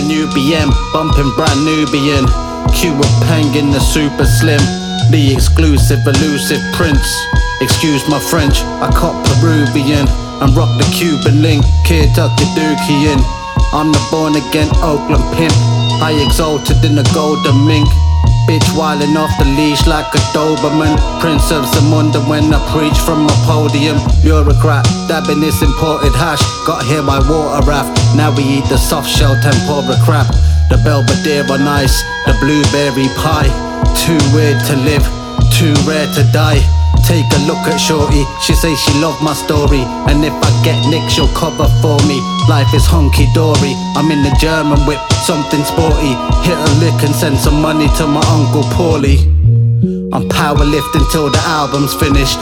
new BM, bumping brand Nubian. Q with Peng in the super slim. The exclusive, elusive prince. Excuse my French, I cop Peruvian and rock the Cuban link. Kid tuck your dookie in. I'm the born again Oakland pimp. I exalted in the golden mink. Bitch wildin' off the leash like a Doberman. Prince of Zamunda when I preach from a podium. Bureaucrat, dabbing this imported hash. Got here by water raft. Now we eat the soft shell tempura crab. The Belvedere on ice, the blueberry pie. Too weird to live, too rare to die. Take a look at Shorty, she say she love my story. And if I get nicked, she'll cover for me. Life is honky-dory, I'm in the German whip, something sporty. Hit a lick and send some money to my Uncle Paulie. I'm powerlifting till the album's finished.